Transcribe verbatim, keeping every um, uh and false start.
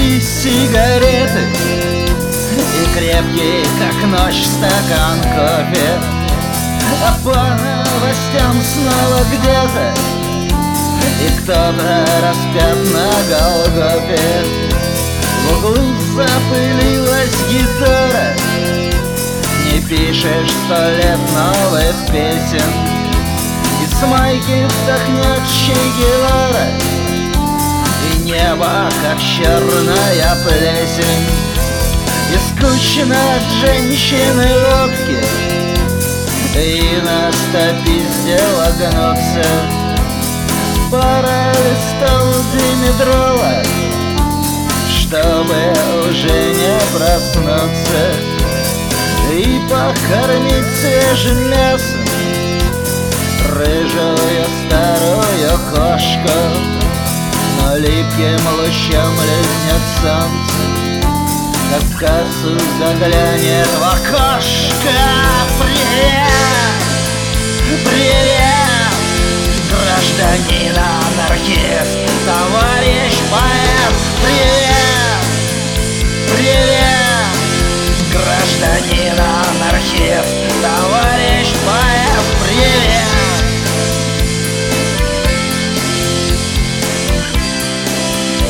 три сигареты и крепкий, как ночь, стакан кофе. А по новостям снова где-то и кто-то распят на Голгофе. В углу запылилась гитара, не пишешь сто лет новых песен. Из майки вдохнет Че Гевара, и небо, как черная плесень. И скучно от женщины водки, и на стопизде лагнуться. Пара листов димедрола, чтобы уже не проснуться. И покормить свежим мясом рыжую старую кошку. Но липким лучом лизнет солнце, как в кассу заглянет в окошко. Привет, привет, гражданин анархист, товарищ поэт.